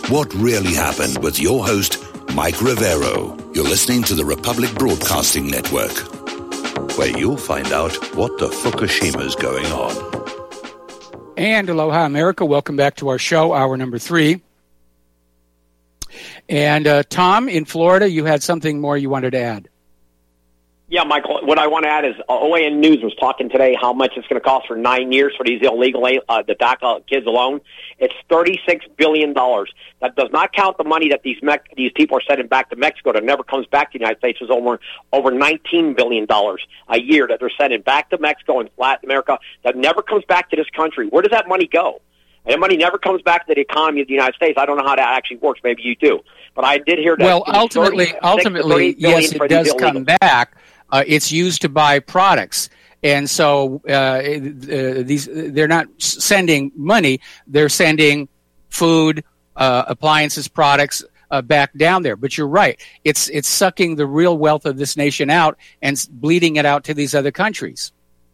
What really happened with your host, Mike Rivero. You're listening to the Republic Broadcasting Network, where you'll find out what the Fukushima's going on. And aloha, America. Welcome back to our show, hour number 3. And Tom, in Florida, you had something more you wanted to add. Yeah, Michael, what I want to add is OAN News was talking today how much it's going to cost for 9 years for these illegal, the DACA kids alone. It's $36 billion. That does not count the money that these people are sending back to Mexico that never comes back to the United States. It's over $19 billion a year that they're sending back to Mexico and Latin America that never comes back to this country. Where does that money go? And that money never comes back to the economy of the United States. I don't know how that actually works. Maybe you do. But I did hear that. Well, ultimately, yes, it does come back. It's used to buy products. And so they're not sending money. They're sending food, appliances, products back down there. But you're right. It's sucking the real wealth of this nation out and bleeding it out to these other countries.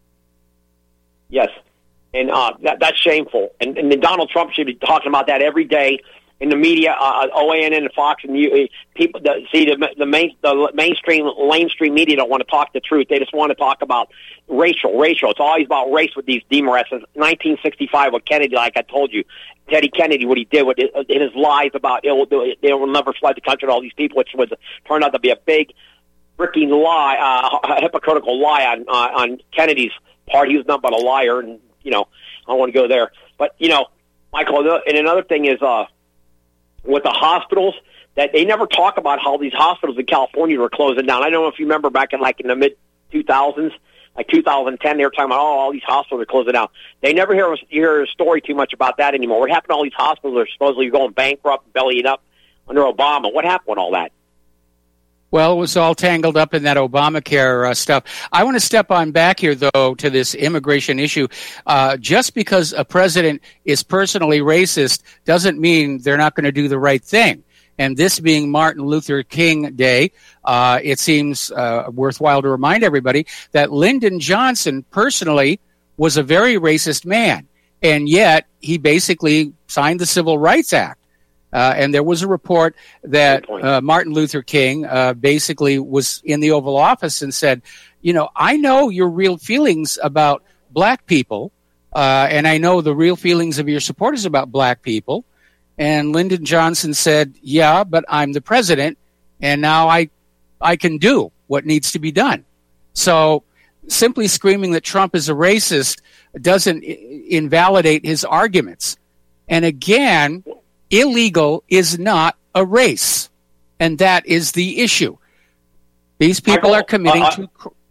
Yes. And that's shameful. And Donald Trump should be talking about that every day in the media, OAN and Fox, and people the mainstream media don't want to talk the truth. They just want to talk about racial. It's always about race with these demorests. 1965 with Kennedy, like I told you, Teddy Kennedy, what he did with his lies about they will never flood the country to all these people, which was turned out to be a big freaking lie, a hypocritical lie on Kennedy's part. He was nothing but a liar, and I don't want to go there. But Michael, and another thing is with the hospitals, that they never talk about how these hospitals in California were closing down. I don't know if you remember back in the mid-2000s, like 2010, they were talking about, all these hospitals are closing down. They never hear a story too much about that anymore. What happened to all these hospitals that are supposedly going bankrupt, bellying up under Obama? What happened with all that? Well, it was all tangled up in that Obamacare stuff. I want to step on back here, though, to this immigration issue. Just because a president is personally racist doesn't mean they're not going to do the right thing. And this being Martin Luther King Day, it seems worthwhile to remind everybody that Lyndon Johnson personally was a very racist man. And yet he basically signed the Civil Rights Act. And there was a report that Martin Luther King basically was in the Oval Office and said, I know your real feelings about black people, and I know the real feelings of your supporters about black people. And Lyndon Johnson said, yeah, but I'm the president, and now I can do what needs to be done. So simply screaming that Trump is a racist doesn't invalidate his arguments. And again, illegal is not a race, and that is the issue. These people are committing to.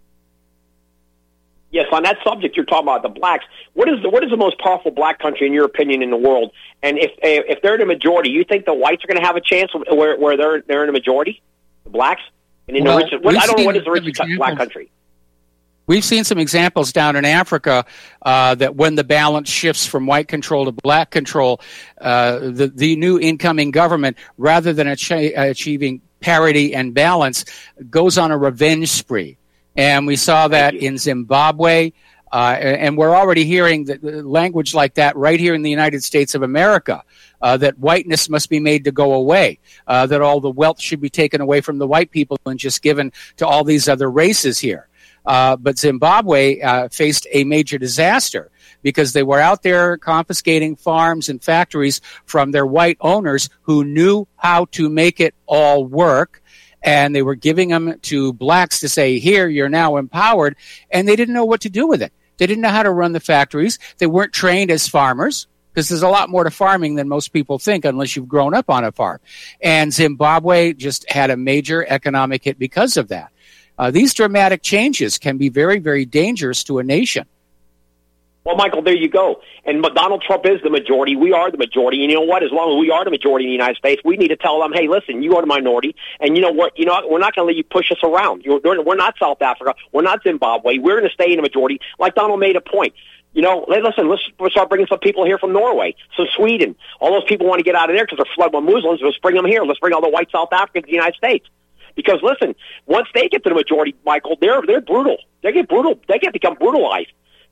Yes, on that subject, you're talking about the blacks. What is the most powerful black country in your opinion in the world? And if they're in a majority, you think the whites are going to have a chance where they're in a majority, the blacks? And in the richest, I don't know what is the richest black country. We've seen some examples down in Africa that when the balance shifts from white control to black control, the new incoming government, rather than achieving parity and balance, goes on a revenge spree. And we saw that in Zimbabwe, and we're already hearing language like that right here in the United States of America, that whiteness must be made to go away, that all the wealth should be taken away from the white people and just given to all these other races here. But Zimbabwe faced a major disaster because they were out there confiscating farms and factories from their white owners who knew how to make it all work. And they were giving them to blacks to say, here, you're now empowered. And they didn't know what to do with it. They didn't know how to run the factories. They weren't trained as farmers, because there's a lot more to farming than most people think unless you've grown up on a farm. And Zimbabwe just had a major economic hit because of that. These dramatic changes can be very, very dangerous to a nation. Well, Michael, there you go. And Donald Trump is the majority. We are the majority. And you know what? As long as we are the majority in the United States, we need to tell them, hey, listen, you are the minority. And you know what? We're not going to let you push us around. We're not South Africa. We're not Zimbabwe. We're going to stay in the majority. Like Donald made a point. Listen, let's start bringing some people here from Norway, some Sweden. All those people want to get out of there because they're flooded with Muslims. Let's bring them here. Let's bring all the white South Africans to the United States. Because, listen, once they get to the majority, Michael, they're brutal. They get brutal. They get become brutalized.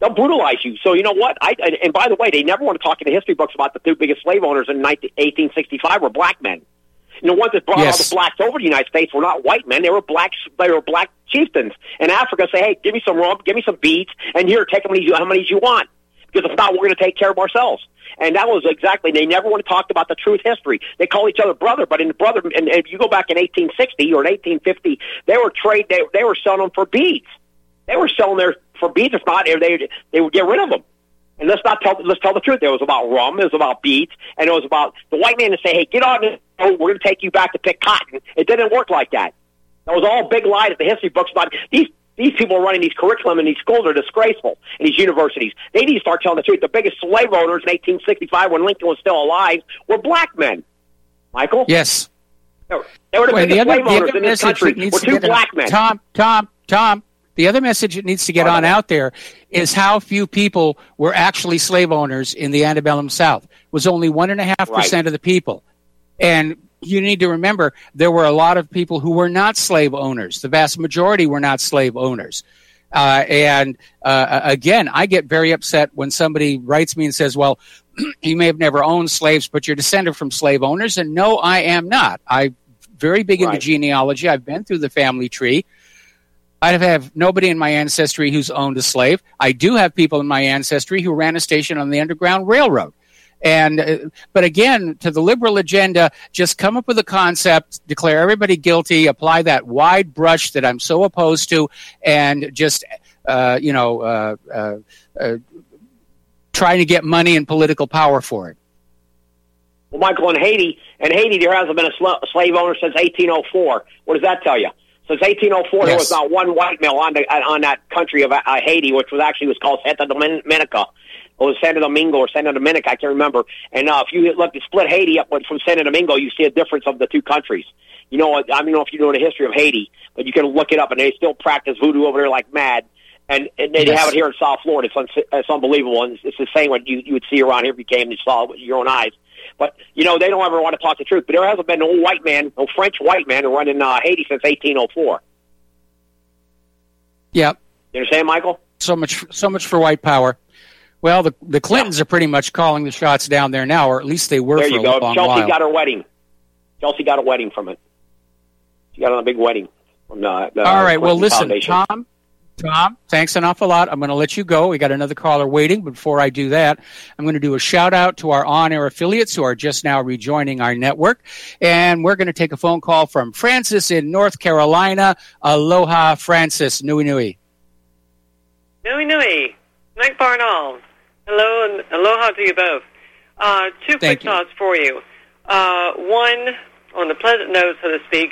They'll brutalize you. So you know what? And by the way, they never want to talk in the history books about the two biggest slave owners in 1865 were black men. And the ones that brought all the blacks over to the United States were not white men. They were black chieftains in Africa. Say, hey, give me some rum, give me some beads, and here, take how many you want. Because if not, we're going to take care of ourselves. And that was exactly, they never want to talk about the truth history. They call each other brother, but and if you go back in 1860 or in 1850, they were selling them for beads. They were selling there for beads. If not, they would get rid of them. And let's tell the truth. It was about rum, it was about beads, and it was about the white man to say, hey, get on this boat, we're going to take you back to pick cotton. It didn't work like that. That was all big lies that the history books about. These people running these curriculum in these schools are disgraceful in these universities. They need to start telling the truth. The biggest slave owners in 1865, when Lincoln was still alive, were black men. Michael? Yes. They were the biggest slave owners in this country. Were two black men. Tom. The other message that needs to get on out there is how few people were actually slave owners in the antebellum South. It was only 1.5% of the people. And you need to remember there were a lot of people who were not slave owners. The vast majority were not slave owners. Again, I get very upset when somebody writes me and says, well, you may have never owned slaves, but you're descended from slave owners. And no, I am not. I'm very big into genealogy. I've been through the family tree. I have nobody in my ancestry who's owned a slave. I do have people in my ancestry who ran a station on the Underground Railroad. But again, to the liberal agenda, just come up with a concept, declare everybody guilty, apply that wide brush that I'm so opposed to, and just, trying to get money and political power for it. Well, Michael, in Haiti, there hasn't been a slave owner since 1804. What does that tell you? Since 1804, there was not one white male on that country of Haiti, which was called Santa Dominica. It was Santo Domingo or Santa Dominica, I can't remember. And if you look to split Haiti up from Santo Domingo, you see a difference of the two countries. You know, I don't know if you know the history of Haiti, but you can look it up, and they still practice voodoo over there like mad. And they have it here in South Florida. It's unbelievable, and it's the same what you would see around here if you came and saw it with your own eyes. But, they don't ever want to talk the truth. But there hasn't been no French white man who run in Haiti since 1804. Yep. You understand, Michael? So much for white power. Well, the Clintons are pretty much calling the shots down there now, or at least they were for a long while. Chelsea got her wedding. Chelsea got a wedding from it. She got on a big wedding from the All right, Clinton well, listen, Foundation. Tom, thanks an awful lot. I'm going to let you go. We got another caller waiting. Before I do that, I'm going to do a shout-out to our on-air affiliates who are just now rejoining our network. And we're going to take a phone call from Francis in North Carolina. Aloha, Francis. Nui nui. Nui nui. Mike Barnall. Hello and aloha to you both. Two quick thoughts for you. One, on the pleasant note, so to speak,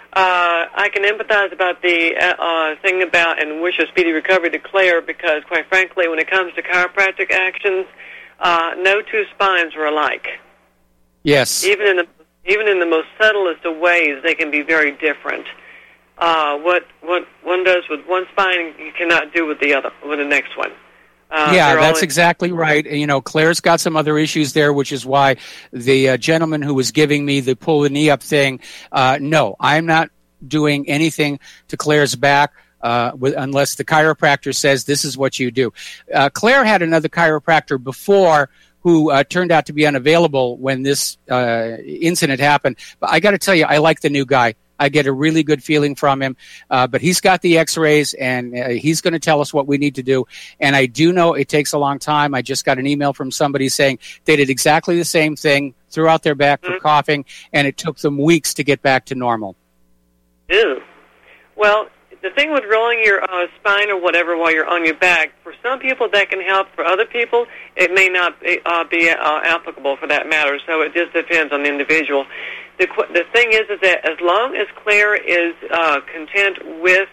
I can empathize about the thing about and wish a speedy recovery to Claire because, quite frankly, when it comes to chiropractic actions, no two spines are alike. Yes. Even in the most subtlest of ways, they can be very different. What one does with one spine, you cannot do with the next one. That's exactly right. Claire's got some other issues there, which is why the gentleman who was giving me the pull the knee up thing, no, I'm not doing anything to Claire's back unless the chiropractor says this is what you do. Claire had another chiropractor before who turned out to be unavailable when this incident happened. But I got to tell you, I like the new guy. I get a really good feeling from him, but he's got the x-rays, and he's going to tell us what we need to do. And I do know it takes a long time. I just got an email from somebody saying they did exactly the same thing, threw out their back for coughing, and it took them weeks to get back to normal. Ew. Well, the thing with rolling your spine or whatever while you're on your back, for some people that can help. For other people, it may not be applicable for that matter. So it just depends on the individual. The thing is that as long as Claire is content with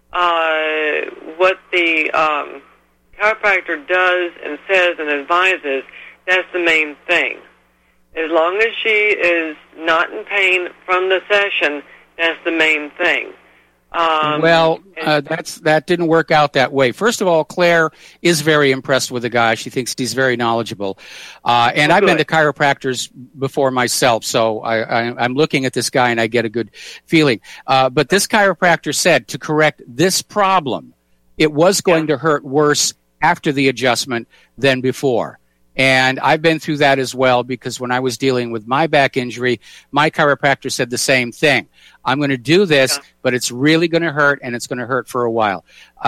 what the chiropractor does and says and advises, that's the main thing. As long as she is not in pain from the session, that's the main thing. That didn't work out that way. First of all, Claire is very impressed with the guy. She thinks he's very knowledgeable. And I've been to chiropractors before myself, so I'm looking at this guy and I get a good feeling. But this chiropractor said to correct this problem, it was going to hurt worse after the adjustment than before. And I've been through that as well, because when I was dealing with my back injury, my chiropractor said the same thing. I'm going to do this, but it's really going to hurt, and it's going to hurt for a while.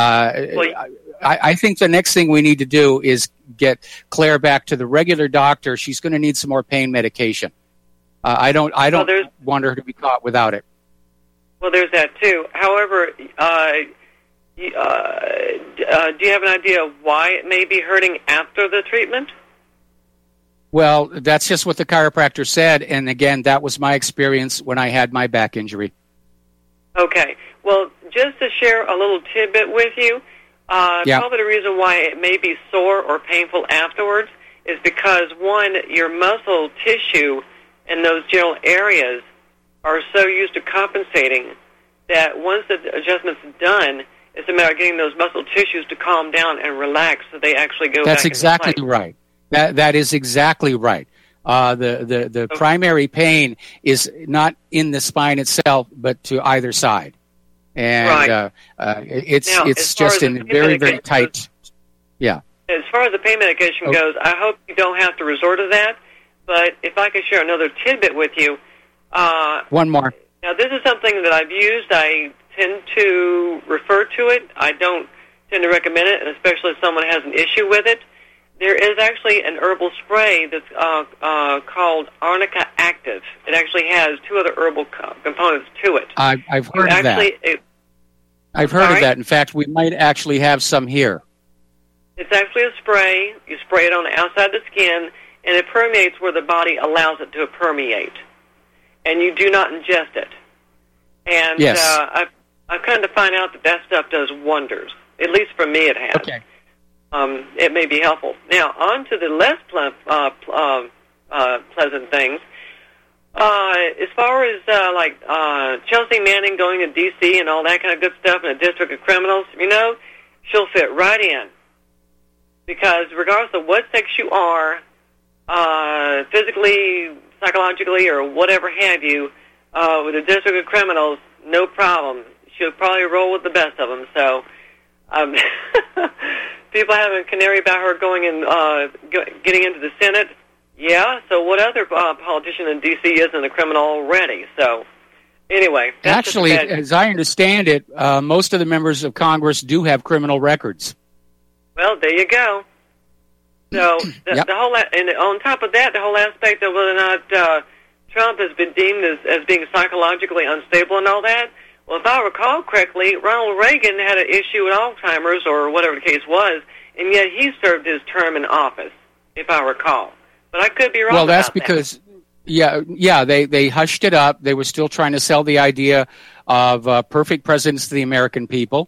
I think the next thing we need to do is get Claire back to the regular doctor. She's going to need some more pain medication. I don't want her to be caught without it. Well, there's that too. However, do you have an idea of why it may be hurting after the treatment? Well, that's just what the chiropractor said, and again, that was my experience when I had my back injury. Okay. Well, just to share a little tidbit with you, probably the reason why it may be sore or painful afterwards is because, one, your muscle tissue in those general areas are so used to compensating that once the adjustment's done, it's a matter of getting those muscle tissues to calm down and relax so they actually go back into place. That's exactly right. That is exactly right. The primary pain is not in the spine itself, but to either side, and it's just in very, very tight. Yeah. As far as the pain medication goes, I hope you don't have to resort to that. But if I could share another tidbit with you, one more. Now, this is something that I've used. I tend to refer to it. I don't tend to recommend it, and especially if someone has an issue with it. There is actually an herbal spray that's called Arnica Active. It actually has two other herbal components to it. I've heard of that. I've heard of that. In fact, we might actually have some here. It's actually a spray. You spray it on the outside of the skin, and it permeates where the body allows it to permeate. And you do not ingest it. And yes. I've come to find out that stuff does wonders. At least for me it has. Okay. It may be helpful. Now, on to the less pleasant things. As far as Chelsea Manning going to D.C. and all that kind of good stuff in the District of Criminals, she'll fit right in. Because regardless of what sex you are, physically, psychologically, or whatever have you, with the District of Criminals, no problem. She'll probably roll with the best of them. So, people have a canary about her going and getting into the Senate. Yeah, so what other politician in D.C. isn't a criminal already? So, anyway. Actually, as I understand it, most of the members of Congress do have criminal records. Well, there you go. So, the whole, and on top of that, the whole aspect of whether or not Trump has been deemed as being psychologically unstable and all that, well, if I recall correctly, Ronald Reagan had an issue with Alzheimer's or whatever the case was, and yet he served his term in office, if I recall. But I could be wrong about that. Well, that's because, they hushed it up. They were still trying to sell the idea of perfect presidents to the American people.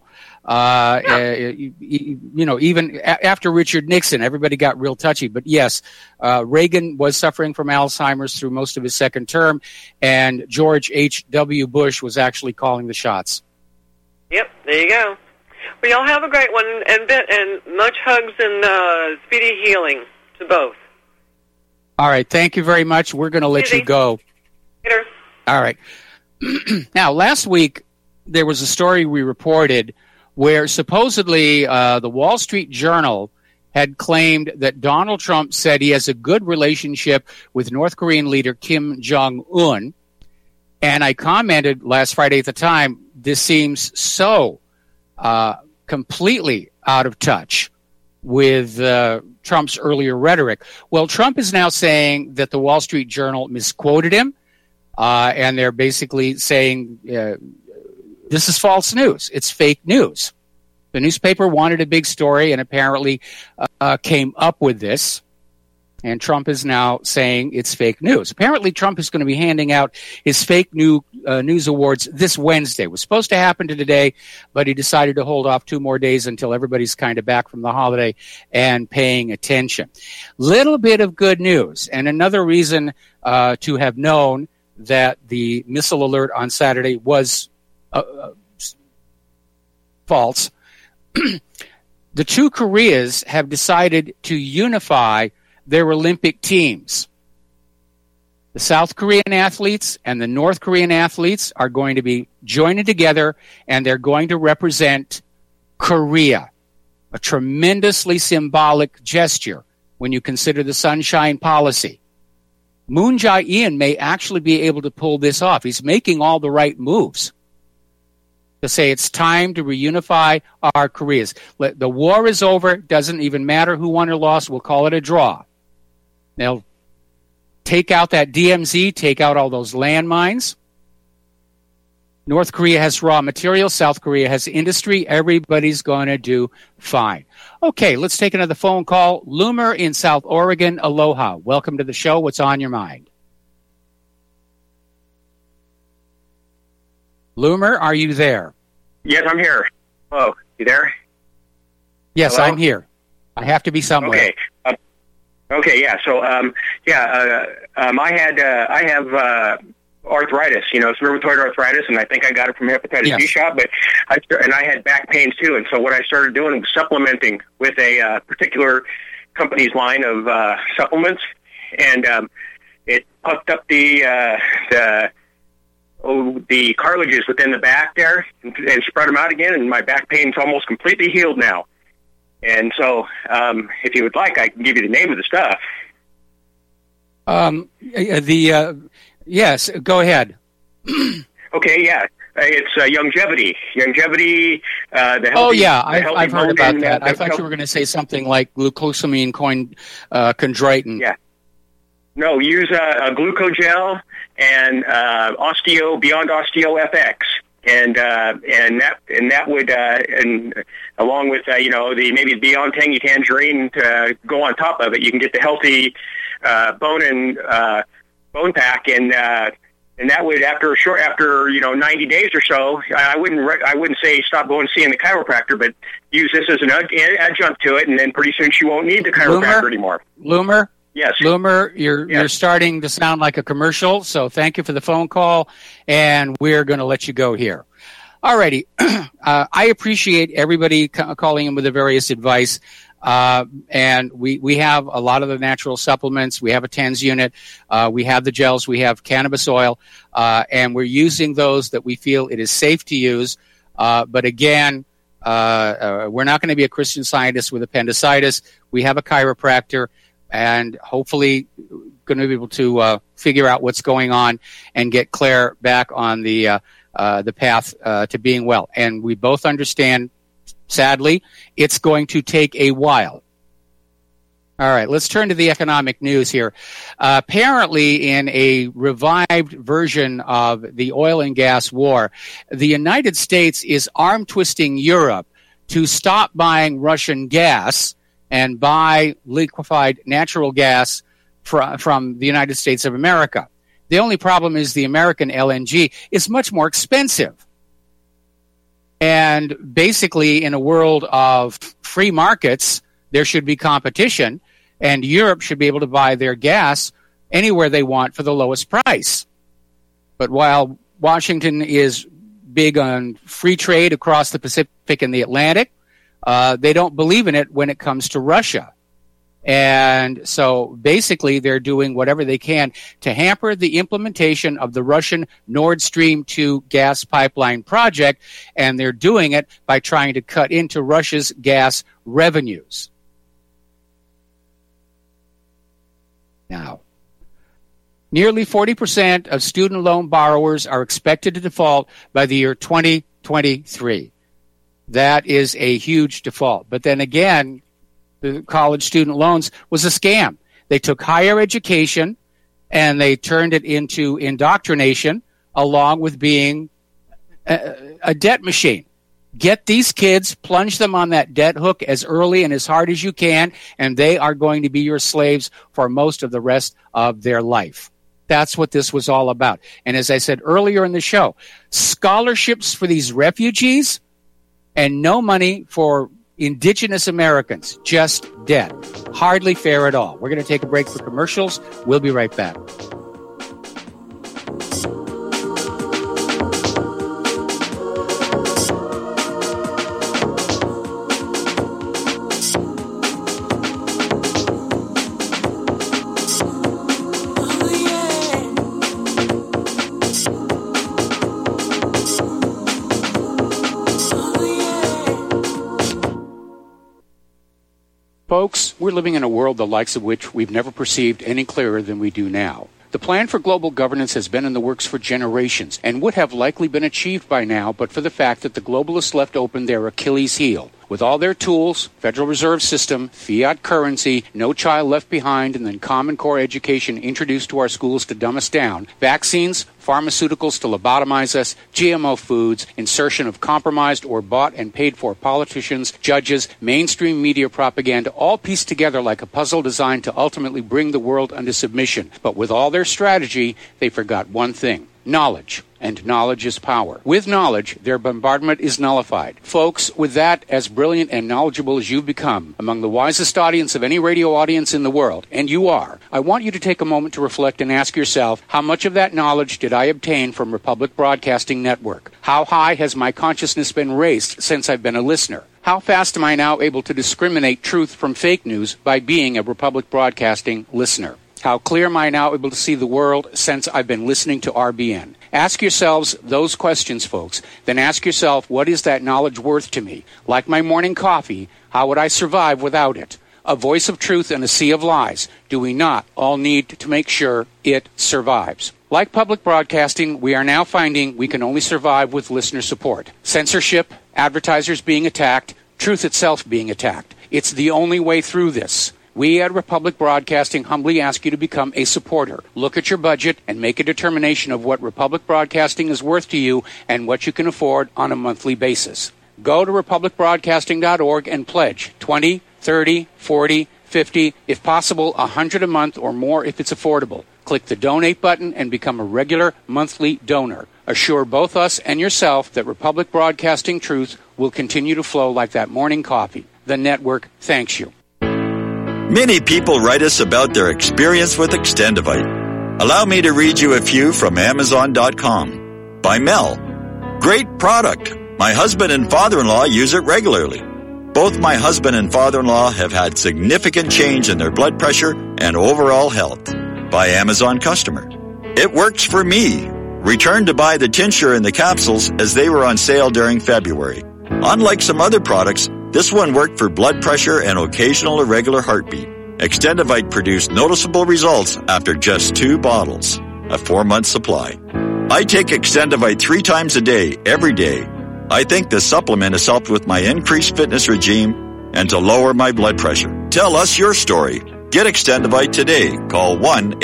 Even after Richard Nixon, everybody got real touchy. But yes, Reagan was suffering from Alzheimer's through most of his second term, and George H.W. Bush was actually calling the shots. Yep, there you go. Well, y'all have a great one, and much hugs and speedy healing to both. All right, thank you very much. We're going to let you go. Later. All right. Now, last week, there was a story we reported where supposedly the Wall Street Journal had claimed that Donald Trump said he has a good relationship with North Korean leader Kim Jong-un. And I commented last Friday at the time, this seems so completely out of touch with Trump's earlier rhetoric. Well, Trump is now saying that the Wall Street Journal misquoted him, and they're basically saying this is false news. It's fake news. The newspaper wanted a big story and apparently came up with this, and Trump is now saying it's fake news. Apparently, Trump is going to be handing out his fake news awards this Wednesday. It was supposed to happen today, but he decided to hold off 2 more days until everybody's kind of back from the holiday and paying attention. Little bit of good news, and another reason to have known that the missile alert on Saturday was false. The two Koreas have decided to unify their Olympic teams. The South Korean athletes and the North Korean athletes are going to be joining together, and they're going to represent Korea. a tremendously symbolic gesture when you consider the Sunshine Policy. Moon Jae-in may actually be able to pull this off. He's making all the right moves to say it's time to reunify our Koreas. The war is over. Doesn't even matter who won or lost. We'll call it a draw. They'll take out that DMZ, take out all those landmines. North Korea has raw materials. South Korea has industry. Everybody's going to do fine. Okay, let's take another phone call. Loomer in South Oregon. Aloha. Welcome to the show. What's on your mind? Loomer, are you there? Yes, I'm here. Hello, you there? Yes, Hello? I'm here. I have to be somewhere. Okay. Yeah. So, I have arthritis. It's rheumatoid arthritis, and I think I got it from a hepatitis B shot. But I had back pains too, and so what I started doing was supplementing with a particular company's line of supplements, and it puffed up the cartilages within the back there and spread them out again, and my back pain's almost completely healed now. And so, if you would like, I can give you the name of the stuff. Yes, go ahead. Okay, yeah. It's Youngevity. Youngevity, the healthy... I've heard about that. I thought you were going to say something like glucosamine chondroitin. Yeah. No, use a Glucogel and Beyond Osteo FX. And that would and along with maybe the Beyond Tangy Tangerine to go on top of it, you can get the healthy bone pack, and that would after 90 days or so, I wouldn't say stop going and seeing the chiropractor, but use this as an adjunct to it, and then pretty soon she won't need the chiropractor anymore. Loomer. Yes. Loomer, you're starting to sound like a commercial, so thank you for the phone call, and we're going to let you go here. All righty. I appreciate everybody calling in with the various advice, and we have a lot of the natural supplements. We have a TENS unit. We have the gels. We have cannabis oil, and we're using those that we feel it is safe to use. But again, we're not going to be a Christian Scientist with appendicitis. We have a chiropractor, and hopefully going to be able to figure out what's going on and get Claire back on the path to being well. And we both understand, sadly, it's going to take a while. All right, let's turn to the economic news here. Apparently, in a revived version of the oil and gas war, the United States is arm-twisting Europe to stop buying Russian gas and buy liquefied natural gas from the United States of America. The only problem is the American LNG is much more expensive. And basically, in a world of free markets, there should be competition, and Europe should be able to buy their gas anywhere they want for the lowest price. But while Washington is big on free trade across the Pacific and the Atlantic, they don't believe in it when it comes to Russia. And so basically they're doing whatever they can to hamper the implementation of the Russian Nord Stream 2 gas pipeline project, and they're doing it by trying to cut into Russia's gas revenues. Now, nearly 40% of student loan borrowers are expected to default by the year 2023. That is a huge default. But then again, the college student loans was a scam. They took higher education and they turned it into indoctrination along with being a debt machine. Get these kids, plunge them on that debt hook as early and as hard as you can, and they are going to be your slaves for most of the rest of their life. That's what this was all about. And as I said earlier in the show, scholarships for these refugees and no money for indigenous Americans, just debt. Hardly fair at all. We're going to take a break for commercials. We'll be right back. Folks, we're living in a world the likes of which we've never perceived any clearer than we do now. The plan for global governance has been in the works for generations and would have likely been achieved by now but for the fact that the globalists left open their Achilles heel. With all their tools, Federal Reserve System, fiat currency, no child left behind, and then Common Core education introduced to our schools to dumb us down, vaccines, pharmaceuticals to lobotomize us, GMO foods, insertion of compromised or bought and paid for politicians, judges, mainstream media propaganda, all pieced together like a puzzle designed to ultimately bring the world under submission. But with all their strategy, they forgot one thing: knowledge. And knowledge is power. With knowledge, their bombardment is nullified. Folks, with that, as brilliant and knowledgeable as you've become, among the wisest audience of any radio audience in the world, and you are, I want you to take a moment to reflect and ask yourself, how much of that knowledge did I obtain from Republic Broadcasting Network? How high has my consciousness been raised since I've been a listener? How fast am I now able to discriminate truth from fake news by being a Republic Broadcasting listener? How clear am I now able to see the world since I've been listening to RBN? Ask yourselves those questions, folks. Then ask yourself, what is that knowledge worth to me? Like my morning coffee, how would I survive without it? A voice of truth in a sea of lies. Do we not all need to make sure it survives? Like public broadcasting, we are now finding we can only survive with listener support. Censorship, advertisers being attacked, truth itself being attacked. It's the only way through this. We at Republic Broadcasting humbly ask you to become a supporter. Look at your budget and make a determination of what Republic Broadcasting is worth to you and what you can afford on a monthly basis. Go to republicbroadcasting.org and pledge $20, $30, $40, $50, if possible, $100 a month or more if it's affordable. Click the donate button and become a regular monthly donor. Assure both us and yourself that Republic Broadcasting truth will continue to flow like that morning coffee. The network thanks you. Many people write us about their experience with Extendivite. Allow me to read you a few from Amazon.com. By Mel. Great product. My husband and father-in-law use it regularly. Both my husband and father-in-law have had significant change in their blood pressure and overall health. By Amazon customer. It works for me. Returned to buy the tincture and the capsules as they were on sale during February. Unlike some other products, this one worked for blood pressure and occasional irregular heartbeat. Extendivite produced noticeable results after just 2 bottles, a 4-month supply. I take Extendivite 3 times a day, every day. I think the supplement has helped with my increased fitness regime and to lower my blood pressure. Tell us your story. Get Extendivite today. Call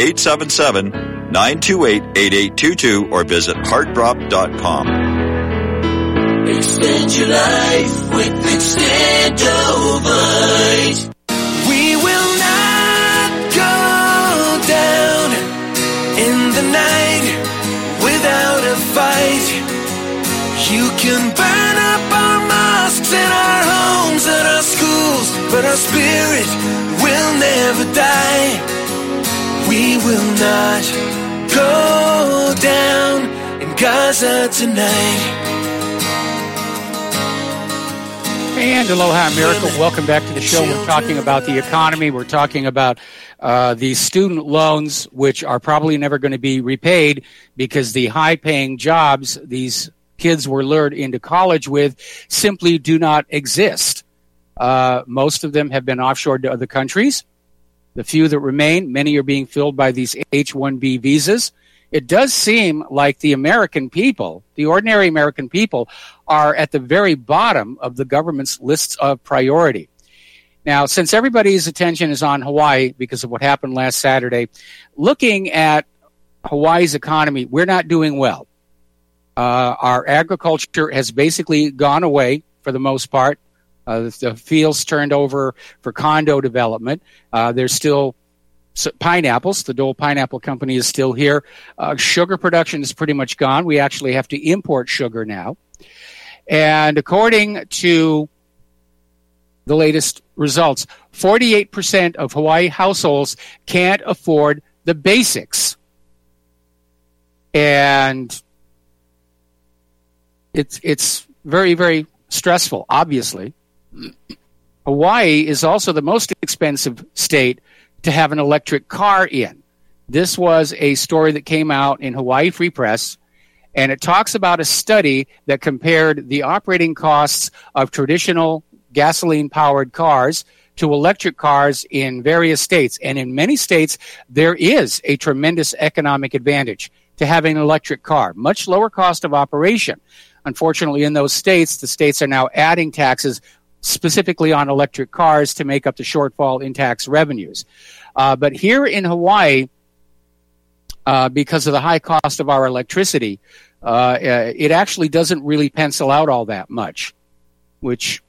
1-877-928-8822 or visit heartdrop.com. Extend your life with Extendivite. We will not go down in the night without a fight. You can burn up our mosques and our homes and our schools, but our spirit will never die. We will not go down in Gaza tonight. And aloha, America. Welcome back to the show. We're talking about the economy. We're talking about these student loans, which are probably never going to be repaid because the high-paying jobs these kids were lured into college with simply do not exist. Most of them have been offshored to other countries. The few that remain, many are being filled by these H-1B visas. It does seem like the American people, the ordinary American people, are at the very bottom of the government's lists of priority. Now, since everybody's attention is on Hawaii because of what happened last Saturday, looking at Hawaii's economy, we're not doing well. Our agriculture has basically gone away for the most part. The fields turned over for condo development. There's still pineapples. The Dole Pineapple Company is still here. Sugar production is pretty much gone. We actually have to import sugar now. And according to the latest results, 48% of Hawaii households can't afford the basics. And it's very, very stressful, obviously. Hawaii is also the most expensive state to have an electric car in. This was a story that came out in Hawaii Free Press, and it talks about a study that compared the operating costs of traditional gasoline-powered cars to electric cars in various states. And in many states, there is a tremendous economic advantage to having an electric car, much lower cost of operation. Unfortunately, in those states, the states are now adding taxes specifically on electric cars to make up the shortfall in tax revenues. But here in Hawaii, because of the high cost of our electricity, it actually doesn't really pencil out all that much, which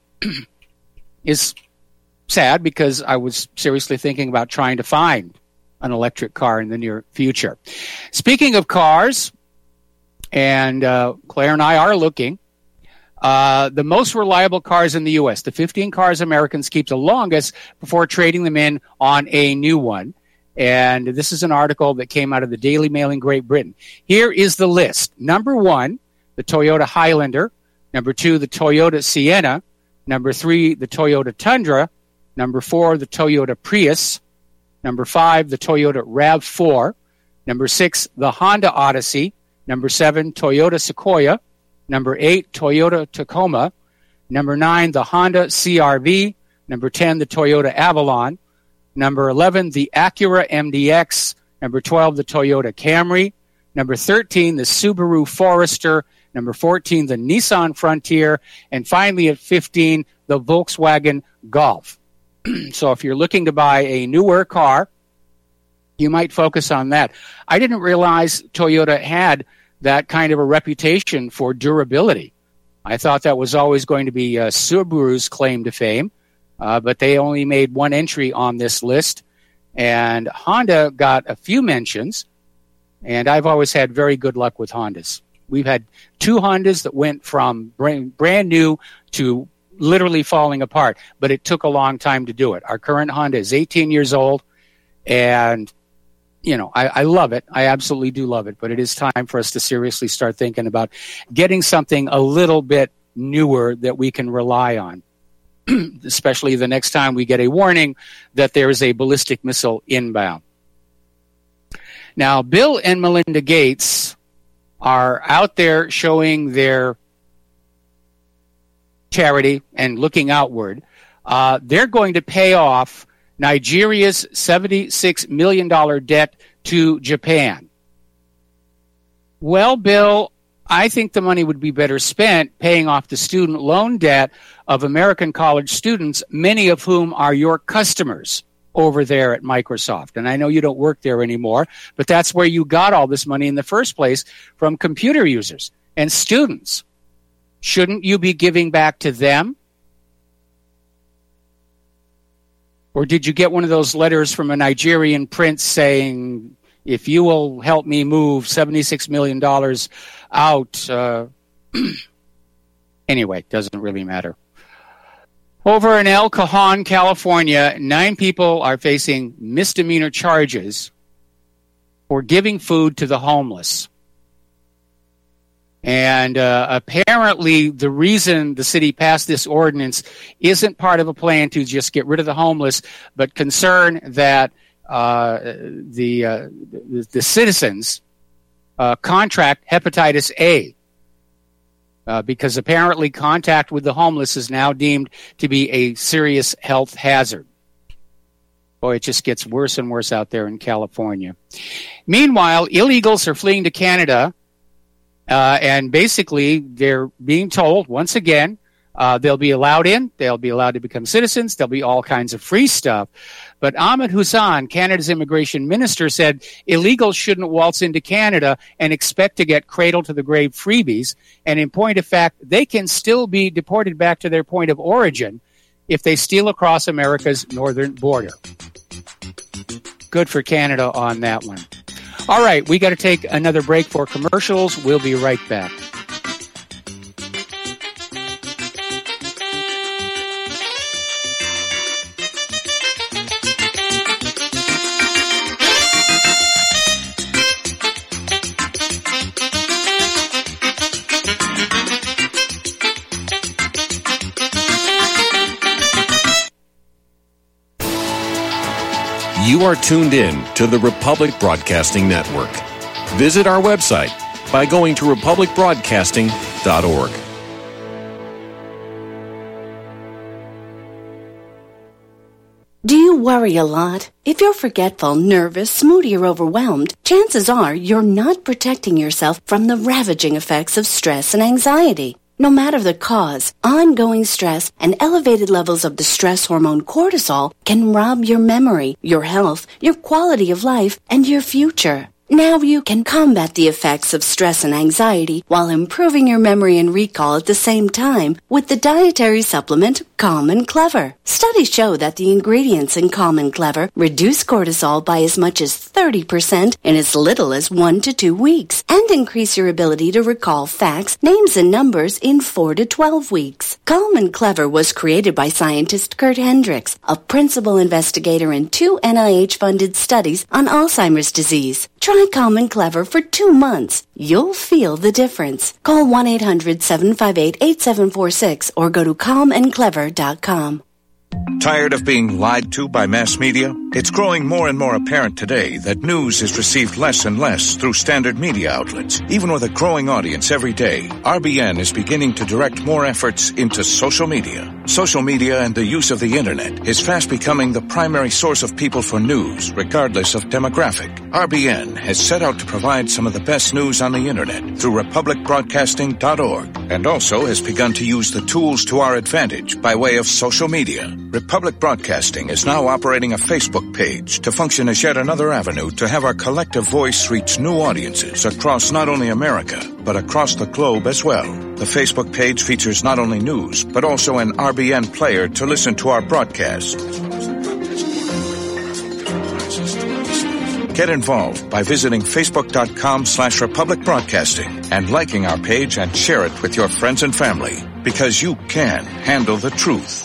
is sad because I was seriously thinking about trying to find an electric car in the near future. Speaking of cars, and Claire and I are looking, the most reliable cars in the U.S., the 15 cars Americans keep the longest before trading them in on a new one. And this is an article that came out of the Daily Mail in Great Britain. Here is the list. Number 1, the Toyota Highlander. Number 2, the Toyota Sienna. Number 3, the Toyota Tundra. Number 4, the Toyota Prius. Number 5, the Toyota RAV4. Number 6, the Honda Odyssey. Number 7, Toyota Sequoia. Number 8, Toyota Tacoma. Number 9, the Honda CR-V. Number 10, the Toyota Avalon. Number 11, the Acura MDX. Number 12, the Toyota Camry. Number 13, the Subaru Forester. Number 14, the Nissan Frontier. And finally, at 15, the Volkswagen Golf. So if you're looking to buy a newer car, you might focus on that. I didn't realize Toyota had that kind of a reputation for durability. I thought that was always going to be Subaru's claim to fame. But they only made one entry on this list. And Honda got a few mentions, and I've always had very good luck with Hondas. We've had 2 Hondas that went from brand new to literally falling apart, but it took a long time to do it. Our current Honda is 18 years old, and, you know, I love it. I absolutely do love it, but it is time for us to seriously start thinking about getting something a little bit newer that we can rely on. Especially the next time we get a warning that there is a ballistic missile inbound. Now, Bill and Melinda Gates are out there showing their charity and looking outward. They're going to pay off Nigeria's $76 million debt to Japan. Well, Bill, I think the money would be better spent paying off the student loan debt of American college students, many of whom are your customers over there at Microsoft. And I know you don't work there anymore, but that's where you got all this money in the first place, from computer users and students. Shouldn't you be giving back to them? Or did you get one of those letters from a Nigerian prince saying, if you will help me move $76 million out, anyway, doesn't really matter. Over in El Cajon, California, 9 people are facing misdemeanor charges for giving food to the homeless. And apparently the reason the city passed this ordinance isn't part of a plan to just get rid of the homeless, but concern that the citizens contract hepatitis A, because apparently contact with the homeless is now deemed to be a serious health hazard. Boy, it just gets worse and worse out there in California. Meanwhile, illegals are fleeing to Canada, and basically they're being told, once again, they'll be allowed in, they'll be allowed to become citizens, there'll be all kinds of free stuff. But Ahmed Hussen, Canada's immigration minister, said illegals shouldn't waltz into Canada and expect to get cradle-to-the-grave freebies. And in point of fact, they can still be deported back to their point of origin if they steal across America's northern border. Good for Canada on that one. All right, we got to take another break for commercials. We'll be right back. You are tuned in to the Republic Broadcasting Network. Visit our website by going to republicbroadcasting.org. All Do you worry a lot? If you're forgetful, nervous, moody, or overwhelmed, chances are you're not protecting yourself from the ravaging effects of stress and anxiety. No matter the cause, ongoing stress and elevated levels of the stress hormone cortisol can rob your memory, your health, your quality of life, and your future. Now you can combat the effects of stress and anxiety while improving your memory and recall at the same time with the dietary supplement Calm and Clever. Studies show that the ingredients in Calm and Clever reduce cortisol by as much as 30% in as little as 1 to 2 weeks and increase your ability to recall facts, names, and numbers in 4 to 12 weeks. Calm and Clever was created by scientist Kurt Hendricks, a principal investigator in 2 NIH-funded studies on Alzheimer's disease. Try Calm and Clever for 2 months. You'll feel the difference. Call 1-800-758-8746 or go to calmandclever.com. Tired of being lied to by mass media? It's growing more and more apparent today that news is received less and less through standard media outlets. Even with a growing audience every day, RBN is beginning to direct more efforts into social media. Social media and the use of the internet is fast becoming the primary source of people for news, regardless of demographic. RBN has set out to provide some of the best news on the internet through republicbroadcasting.org and also has begun to use the tools to our advantage by way of social media. Republic Broadcasting is now operating a Facebook page to function as yet another avenue to have our collective voice reach new audiences across not only America, but across the globe as well. The Facebook page features not only news, but also an RBN player to listen to our broadcast. Get involved by visiting facebook.com/Republic Broadcasting and liking our page and share it with your friends and family, because you can handle the truth.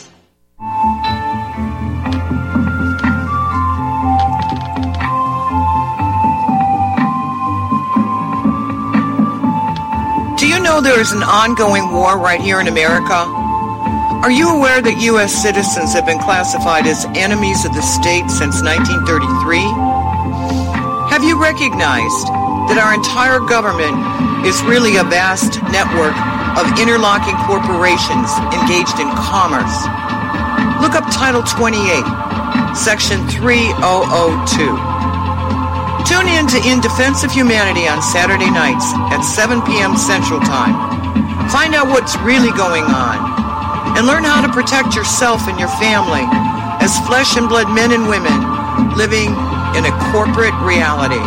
Do you know there is an ongoing war right here in America? Are you aware that U.S. citizens have been classified as enemies of the state since 1933? Have you recognized that our entire government is really a vast network of interlocking corporations engaged in commerce? Look up Title 28, Section 3002. Tune in to In Defense of Humanity on Saturday nights at 7 p.m. Central Time. Find out what's really going on and learn how to protect yourself and your family as flesh and blood men and women living in a corporate reality.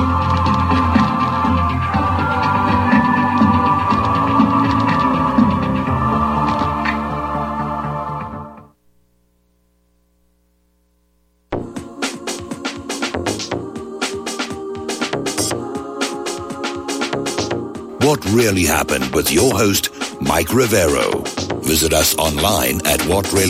What Really Happened with your host, Mike Rivero. Visit us online at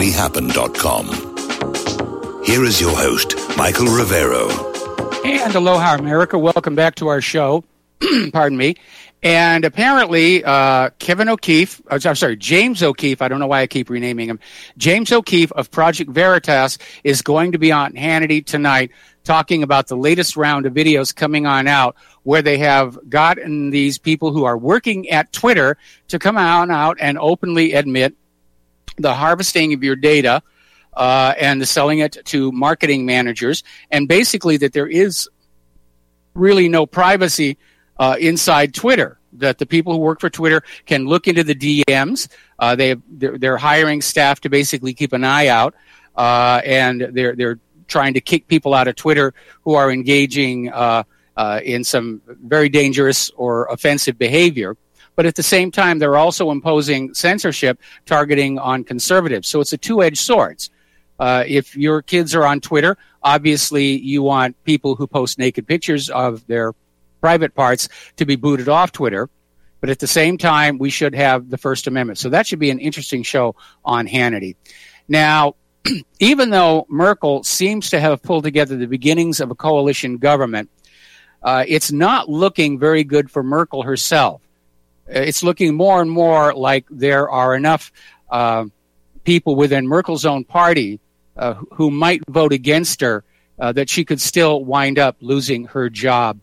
whatreallyhappened.com. Here is your host, Michael Rivero. And aloha, America. Welcome back to our show. Pardon me. And apparently, James O'Keefe, I don't know why I keep renaming him. James O'Keefe of Project Veritas is going to be on Hannity tonight talking about the latest round of videos coming on out where they have gotten these people who are working at Twitter to come out and openly admit the harvesting of your data and the selling it to marketing managers, and basically that there is really no privacy inside Twitter, that the people who work for Twitter can look into the DMs. They're hiring staff to basically keep an eye out, and they're trying to kick people out of Twitter who are engaging in some very dangerous or offensive behavior. But at the same time, they're also imposing censorship targeting on conservatives. So it's a two-edged sword. If your kids are on Twitter, obviously you want people who post naked pictures of their private parts to be booted off Twitter. But at the same time, we should have the First Amendment. So that should be an interesting show on Hannity. Now, even though Merkel seems to have pulled together the beginnings of a coalition government, it's not looking very good for Merkel herself. It's looking more and more like there are enough people within Merkel's own party who might vote against her that she could still wind up losing her job.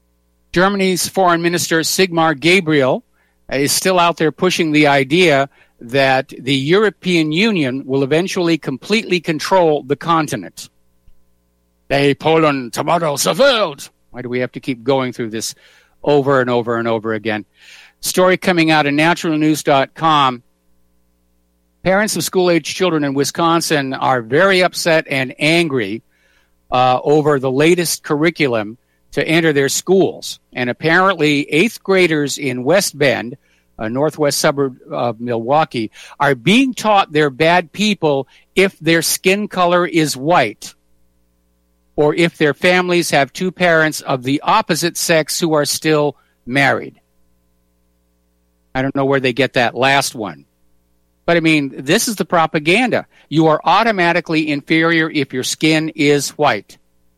Germany's Foreign Minister Sigmar Gabriel is still out there pushing the idea that the European Union will eventually completely control the continent. Hey, Poland, tomato served. Why do we have to keep going through this over and over and over again? Story coming out of naturalnews.com. Parents of school-age children in Wisconsin are very upset and angry over the latest curriculum to enter their schools. And apparently, 8th graders in West Bend, a northwest suburb of Milwaukee, are being taught they're bad people if their skin color is white, or if their families have two parents of the opposite sex who are still married. I don't know where they get that last one. But, I mean, this is the propaganda. You are automatically inferior if your skin is white.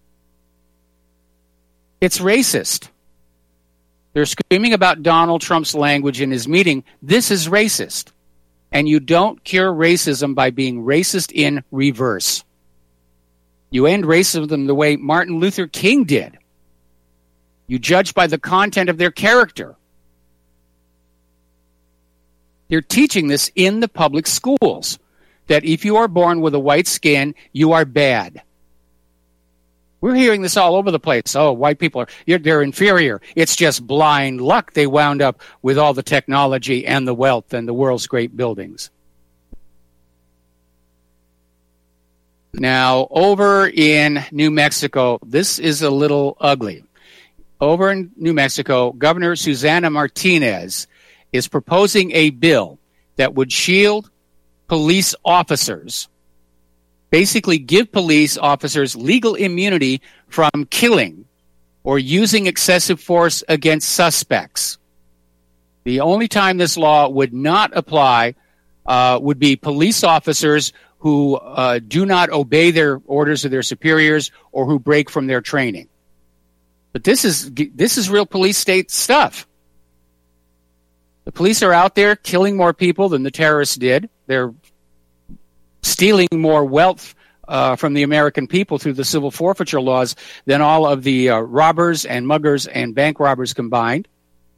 It's racist. They're screaming about Donald Trump's language in his meeting. This is racist. And you don't cure racism by being racist in reverse. You end racism the way Martin Luther King did. You judge by the content of their character. They're teaching this in the public schools, that if you are born with a white skin, you are bad. We're hearing this all over the place. Oh, white people they're inferior. It's just blind luck they wound up with all the technology and the wealth and the world's great buildings. Now, over in New Mexico, this is a little ugly. Over in New Mexico, Governor Susana Martinez is proposing a bill that would shield police officers, basically give police officers legal immunity from killing or using excessive force against suspects. The only time this law would not apply would be police officers who do not obey their orders of their superiors or who break from their training. But this is real police state stuff. The police are out there killing more people than the terrorists did. They're stealing more wealth from the American people through the civil forfeiture laws than all of the robbers and muggers and bank robbers combined.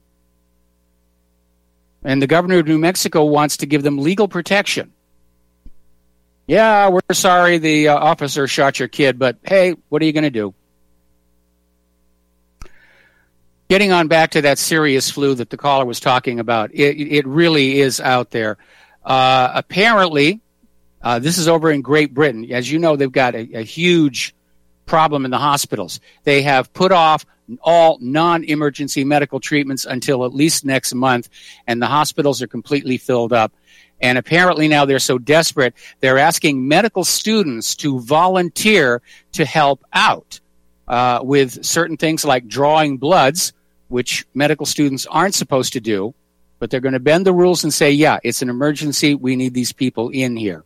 And the governor of New Mexico wants to give them legal protection. Yeah, we're sorry the officer shot your kid, but hey, what are you going to do? Getting on back to that serious flu that the caller was talking about, it really is out there. Apparently, this is over in Great Britain. As you know, they've got a huge problem in the hospitals. They have put off all non-emergency medical treatments until at least next month, and the hospitals are completely filled up. And apparently now they're so desperate, they're asking medical students to volunteer to help out with certain things like drawing bloods, which medical students aren't supposed to do, but they're going to bend the rules and say, yeah, it's an emergency. We need these people in here.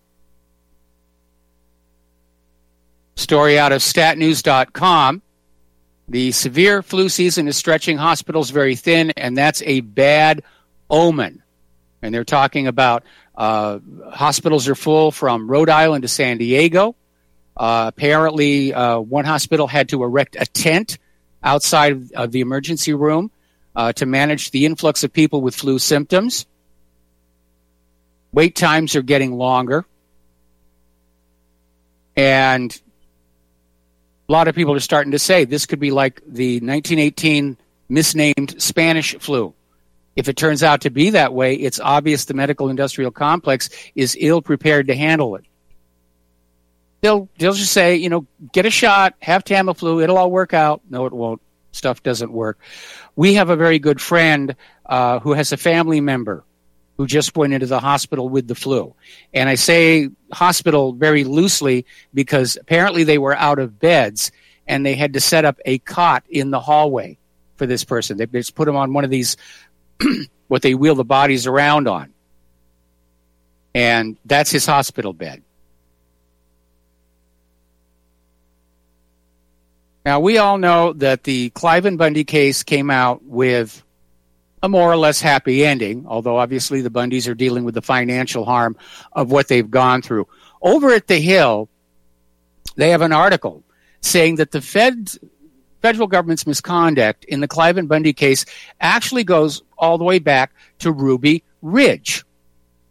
Story out of statnews.com. The severe flu season is stretching hospitals very thin, and that's a bad omen. And they're talking about hospitals are full from Rhode Island to San Diego. Apparently, one hospital had to erect a tent outside of the emergency room to manage the influx of people with flu symptoms. Wait times are getting longer. And a lot of people are starting to say this could be like the 1918 misnamed Spanish flu. If it turns out to be that way, it's obvious the medical industrial complex is ill prepared to handle it. They'll just say, get a shot, have Tamiflu, it'll all work out. No, it won't. Stuff doesn't work. We have a very good friend who has a family member who just went into the hospital with the flu. And I say hospital very loosely because apparently they were out of beds and they had to set up a cot in the hallway for this person. They just put him on one of these, what they wheel the bodies around on. And that's his hospital bed. Now, we all know that the Cliven Bundy case came out with a more or less happy ending, although obviously the Bundys are dealing with the financial harm of what they've gone through. Over at The Hill, they have an article saying that the federal government's misconduct in the Cliven Bundy case actually goes all the way back to Ruby Ridge.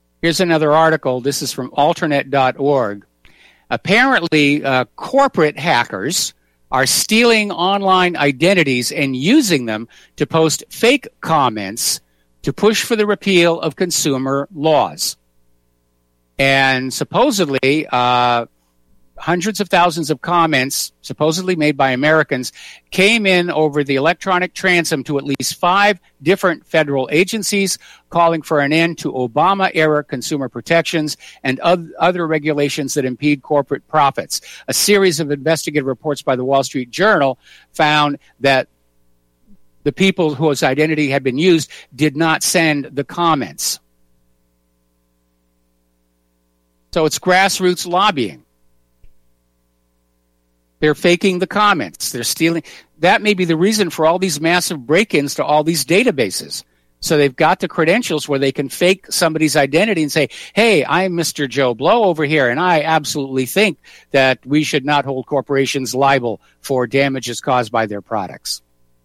Here's another article. This is from alternate.org. Apparently, corporate hackers are stealing online identities and using them to post fake comments to push for the repeal of consumer laws. And supposedly, hundreds of thousands of comments, supposedly made by Americans, came in over the electronic transom to at least 5 different federal agencies, calling for an end to Obama-era consumer protections and other regulations that impede corporate profits. A series of investigative reports by the Wall Street Journal found that the people whose identity had been used did not send the comments. So it's grassroots lobbying. They're faking the comments. They're stealing. That may be the reason for all these massive break-ins to all these databases. So they've got the credentials where they can fake somebody's identity and say, hey, I'm Mr. Joe Blow over here, and I absolutely think that we should not hold corporations liable for damages caused by their products.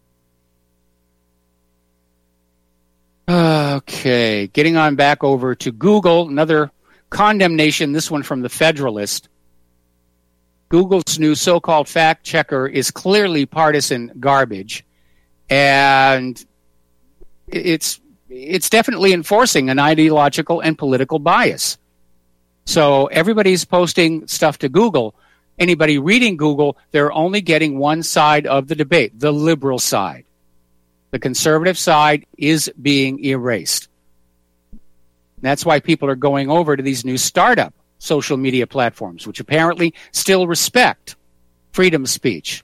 Okay, getting on back over to Google, another condemnation, this one from the Federalist. Google's new so-called fact checker is clearly partisan garbage, and it's definitely enforcing an ideological and political bias. So everybody's posting stuff to Google. Anybody reading Google, they're only getting one side of the debate, the liberal side. The conservative side is being erased. That's why people are going over to these new startup social media platforms, which apparently still respect freedom of speech.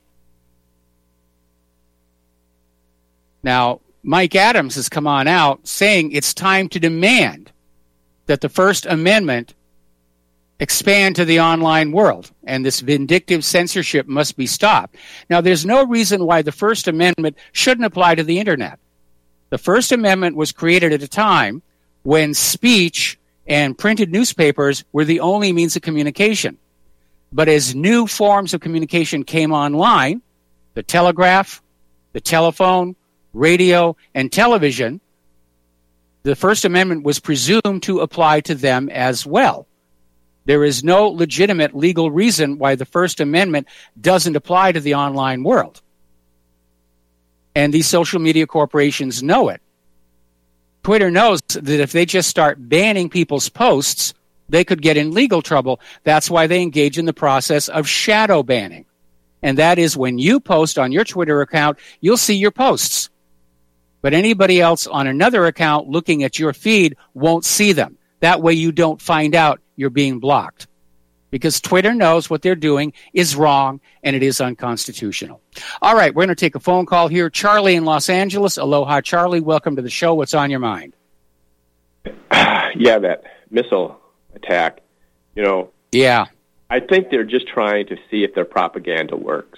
Now, Mike Adams has come on out saying it's time to demand that the First Amendment expand to the online world, and this vindictive censorship must be stopped. Now, there's no reason why the First Amendment shouldn't apply to the Internet. The First Amendment was created at a time when speech and printed newspapers were the only means of communication. But as new forms of communication came online, the telegraph, the telephone, radio, and television, the First Amendment was presumed to apply to them as well. There is no legitimate legal reason why the First Amendment doesn't apply to the online world. And these social media corporations know it. Twitter knows that if they just start banning people's posts, they could get in legal trouble. That's why they engage in the process of shadow banning. And that is when you post on your Twitter account, you'll see your posts. But anybody else on another account looking at your feed won't see them. That way you don't find out you're being blocked. Because Twitter knows what they're doing is wrong and it is unconstitutional. All right, we're going to take a phone call here. Charlie in Los Angeles. Aloha, Charlie. Welcome to the show. What's on your mind? Yeah, that missile attack. Yeah. I think they're just trying to see if their propaganda works.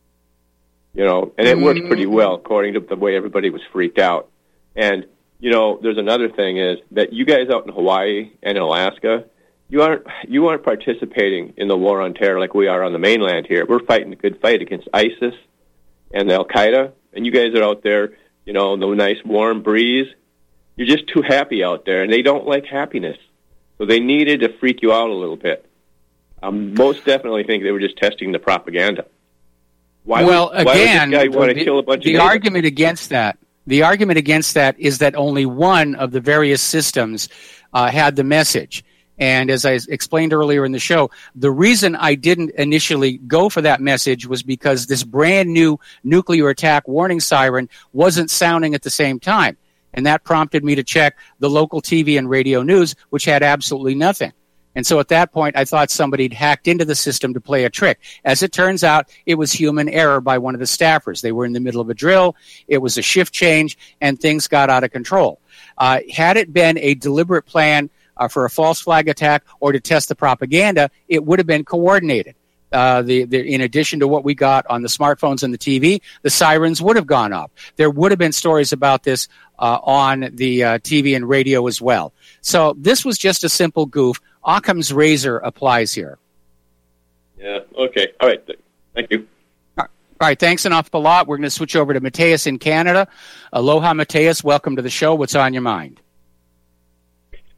And it works pretty well according to the way everybody was freaked out. And, there's another thing is that you guys out in Hawaii and in Alaska, you aren't participating in the war on terror like we are on the mainland here. We're fighting a good fight against ISIS and Al-Qaeda, and you guys are out there, in the nice warm breeze. You're just too happy out there, and they don't like happiness. So they needed to freak you out a little bit. I most definitely think they were just testing the propaganda. Why would this guy want to kill a bunch of natives? argument against that is that only one of the various systems had the message. And as I explained earlier in the show, the reason I didn't initially go for that message was because this brand new nuclear attack warning siren wasn't sounding at the same time. And that prompted me to check the local TV and radio news, which had absolutely nothing. And so at that point, I thought somebody had hacked into the system to play a trick. As it turns out, it was human error by one of the staffers. They were in the middle of a drill. It was a shift change, and things got out of control. Had it been a deliberate plan for a false flag attack or to test the propaganda, it would have been coordinated. In addition to what we got on the smartphones and the TV, the sirens would have gone off. There would have been stories about this on the TV and radio as well. So this was just a simple goof. Occam's razor applies here. Yeah, okay. All right. Thank you. All right, thanks an awful lot. We're going to switch over to Mateus in Canada. Aloha, Mateus. Welcome to the show. What's on your mind?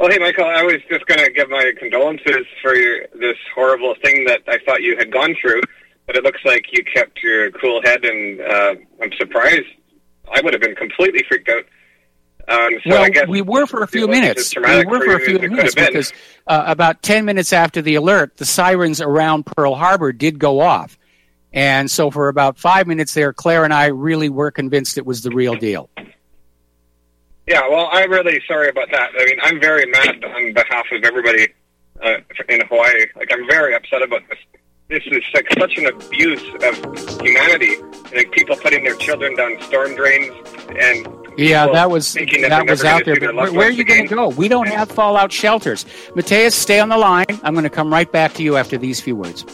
Well, hey, Michael, I was just going to give my condolences for this horrible thing that I thought you had gone through, but it looks like you kept your cool head, and I'm surprised. I would have been completely freaked out. I guess we were for a few minutes. Because about 10 minutes after the alert, the sirens around Pearl Harbor did go off. And so for about 5 minutes there, Claire and I really were convinced it was the real deal. Yeah, well, I'm really sorry about that. I mean, I'm very mad on behalf of everybody in Hawaii. Like, I'm very upset about this. This is like such an abuse of humanity. Like, people putting their children down storm drains and that was out there. But where are you going to go? We don't have fallout shelters. Mateus, stay on the line. I'm going to come right back to you after these few words.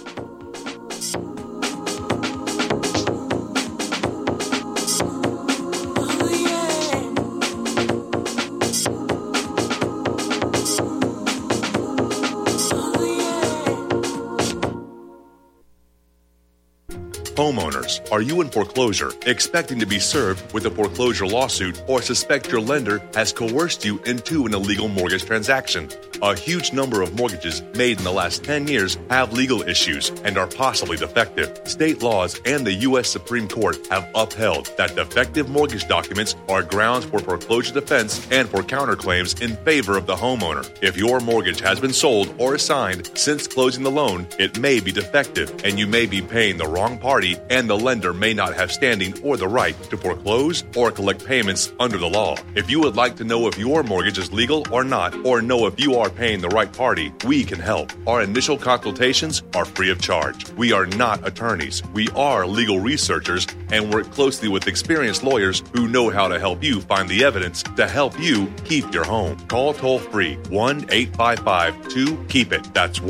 Homeowners, are you in foreclosure, expecting to be served with a foreclosure lawsuit, or suspect your lender has coerced you into an illegal mortgage transaction? A huge number of mortgages made in the last 10 years have legal issues and are possibly defective. State laws and the U.S. Supreme Court have upheld that defective mortgage documents are grounds for foreclosure defense and for counterclaims in favor of the homeowner. If your mortgage has been sold or assigned since closing the loan, it may be defective and you may be paying the wrong party, and the lender may not have standing or the right to foreclose or collect payments under the law. If you would like to know if your mortgage is legal or not, or know if you are paying the right party, we can help. Our initial consultations are free of charge. We are not attorneys. We are legal researchers and work closely with experienced lawyers who know how to help you find the evidence to help you keep your home. Call toll-free 1-855-2-KEEP-IT. That's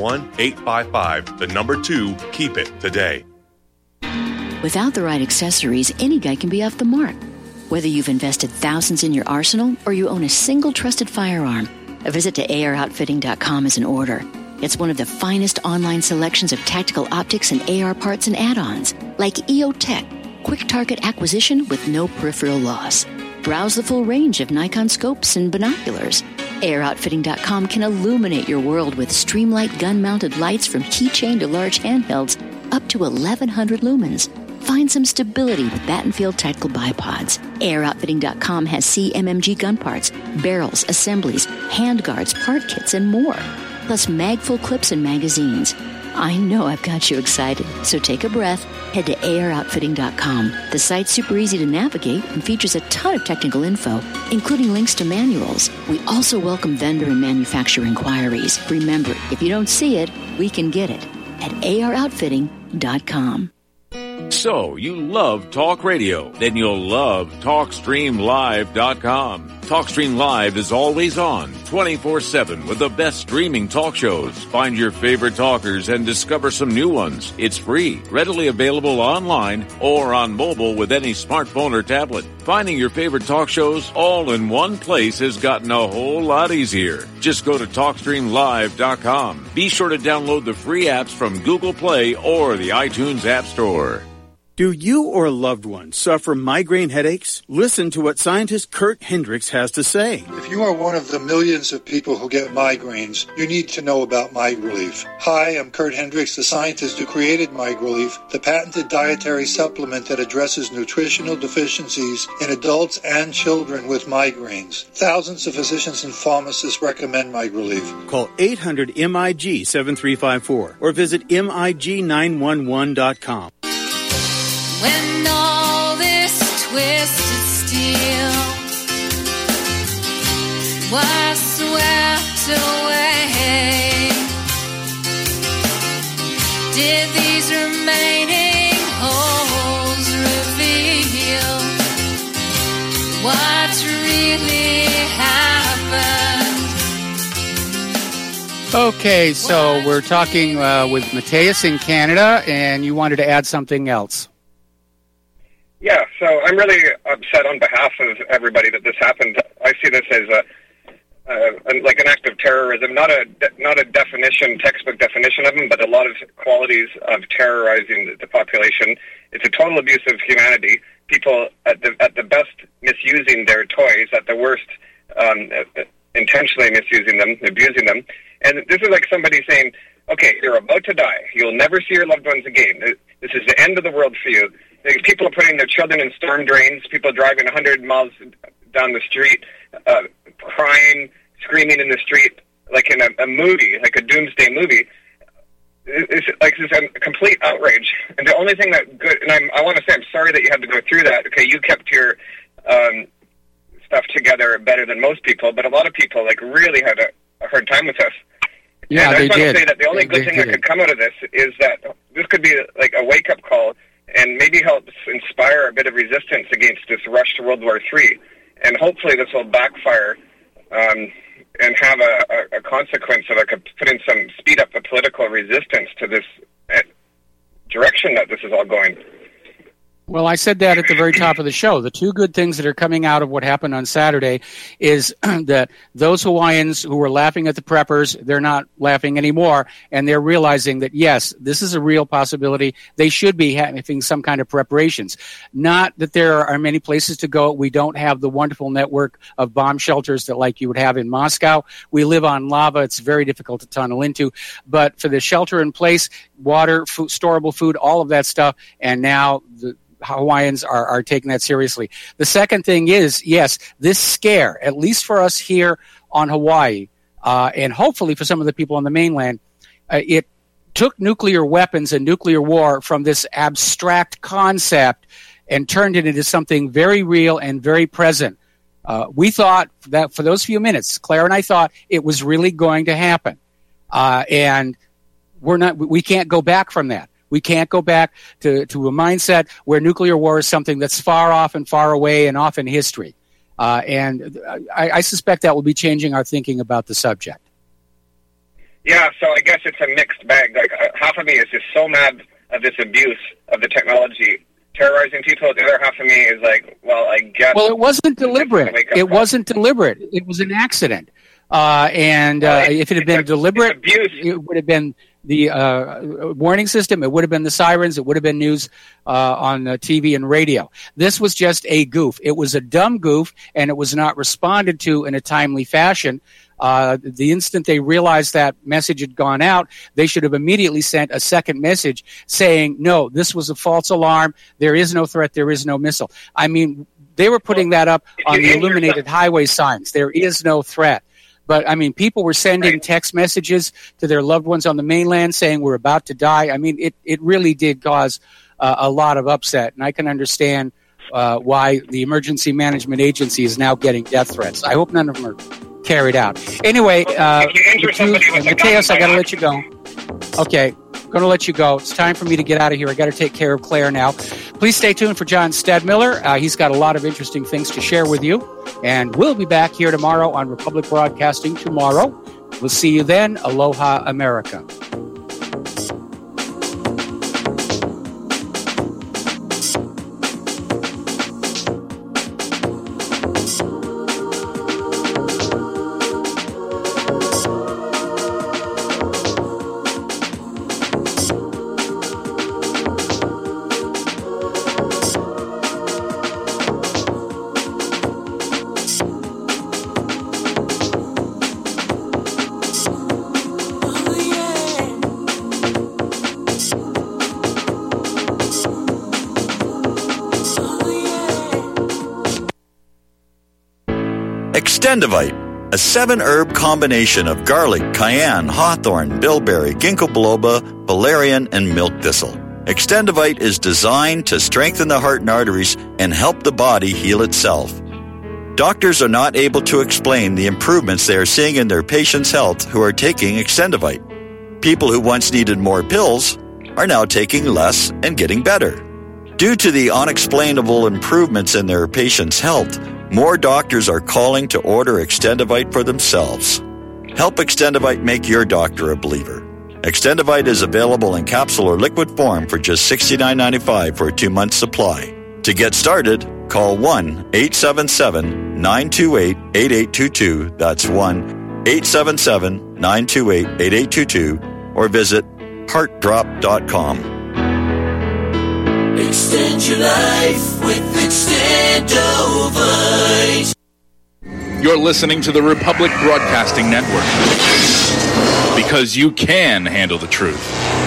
1-855-2-KEEP-IT today. Without the right accessories, any guy can be off the mark. Whether you've invested thousands in your arsenal or you own a single trusted firearm, a visit to AROutfitting.com is in order. It's one of the finest online selections of tactical optics and AR parts and add-ons, like EOTech, quick target acquisition with no peripheral loss. Browse the full range of Nikon scopes and binoculars. AROutfitting.com can illuminate your world with Streamlight gun-mounted lights from keychain to large handhelds up to 1,100 lumens. Find some stability with Battenfield Tactical Bipods. AirOutfitting.com has CMMG gun parts, barrels, assemblies, handguards, part kits, and more. Plus magful clips and magazines. I know I've got you excited, so take a breath. Head to AirOutfitting.com. The site's super easy to navigate and features a ton of technical info, including links to manuals. We also welcome vendor and manufacturer inquiries. Remember, if you don't see it, we can get it at AirOutfitting.com. So, you love talk radio? Then you'll love TalkStreamLive.com. TalkStream Live is always on, 24/7 with the best streaming talk shows. Find your favorite talkers and discover some new ones. It's free, readily available online or on mobile with any smartphone or tablet. Finding your favorite talk shows all in one place has gotten a whole lot easier. Just go to TalkStreamLive.com. Be sure to download the free apps from Google Play or the iTunes App Store. Do you or a loved one suffer migraine headaches? Listen to what scientist Kurt Hendricks has to say. If you are one of the millions of people who get migraines, you need to know about MiGrelief. Hi, I'm Kurt Hendricks, the scientist who created MiGrelief, the patented dietary supplement that addresses nutritional deficiencies in adults and children with migraines. Thousands of physicians and pharmacists recommend MiGrelief. Call 800-MIG-7354 or visit MIG911.com. When all this twisted steel was swept away, did these remaining holes reveal what really happened? Okay, so we're talking with Mateus in Canada, and you wanted to add something else. Yeah, so I'm really upset on behalf of everybody that this happened. I see this as like an act of terrorism, not a textbook definition of them, but a lot of qualities of terrorizing the population. It's a total abuse of humanity. People at the best misusing their toys, at the worst intentionally misusing them, abusing them. And this is like somebody saying, okay, you're about to die. You'll never see your loved ones again. This is the end of the world for you. People are putting their children in storm drains, people driving 100 miles down the street, crying, screaming in the street, like in a movie, like a doomsday movie. It's like this is a complete outrage. And the only thing that good, and I want to say I'm sorry that you had to go through that. Okay, you kept your stuff together better than most people, but a lot of people like really had a hard time with us. Yeah, and I they just want did. to say that the only good thing that could come out of this is that this could be like a wake-up call and maybe helps inspire a bit of resistance against this rush to World War III. And hopefully this will backfire and have a consequence of putting some speed up the political resistance to this direction that this is all going. Well, I said that at the very top of the show. The two good things that are coming out of what happened on Saturday is that those Hawaiians who were laughing at the preppers, they're not laughing anymore, and they're realizing that, yes, this is a real possibility. They should be having some kind of preparations. Not that there are many places to go. We don't have the wonderful network of bomb shelters that like you would have in Moscow. We live on lava. It's very difficult to tunnel into. But for the shelter in place, water, food, storable food, all of that stuff, and now the Hawaiians are taking that seriously. The second thing is, yes, this scare, at least for us here on Hawaii, and hopefully for some of the people on the mainland, it took nuclear weapons and nuclear war from this abstract concept and turned it into something very real and very present. We thought that for those few minutes, Claire and I thought it was really going to happen. And we can't go back from that. We can't go back to a mindset where nuclear war is something that's far off and far away and off in history. And I suspect that will be changing our thinking about the subject. Yeah, so I guess it's a mixed bag. Like half of me is just so mad at this abuse of the technology terrorizing people. The other half of me is like, well, I guess... Well, it wasn't deliberate. It wasn't deliberate. It was an accident. If it had been deliberate, it would have been the warning system. It would have been the sirens. It would have been news on TV and radio. This was just a goof. It was a dumb goof, and it was not responded to in a timely fashion. The instant they realized that message had gone out, they should have immediately sent a second message saying, no, this was a false alarm. There is no threat. There is no missile. I mean, they were putting that up on the illuminated highway signs. There is no threat. But, I mean, people were sending text messages to their loved ones on the mainland saying we're about to die. I mean, it really did cause a lot of upset. And I can understand why the Emergency Management Agency is now getting death threats. I hope none of them are carried out. Anyway, Mateus, I got to let you go. Okay, going to let you go. It's time for me to get out of here. I got to take care of Claire now. Please stay tuned for John Stadmiller. He's got a lot of interesting things to share with you. And we'll be back here tomorrow on Republic Broadcasting tomorrow. We'll see you then. Aloha, America. Extendivite, a 7-herb combination of garlic, cayenne, hawthorn, bilberry, ginkgo biloba, valerian, and milk thistle. Extendivite is designed to strengthen the heart and arteries and help the body heal itself. Doctors are not able to explain the improvements they are seeing in their patients' health who are taking Extendivite. People who once needed more pills are now taking less and getting better. Due to the unexplainable improvements in their patients' health, more doctors are calling to order Extendivite for themselves. Help Extendivite make your doctor a believer. Extendivite is available in capsule or liquid form for just $69.95 for a 2-month supply. To get started, call 1-877-928-8822. That's 1-877-928-8822 or visit heartdrop.com. Extend your life with Extendovite. You're listening to the Republic Broadcasting Network. Because you can handle the truth.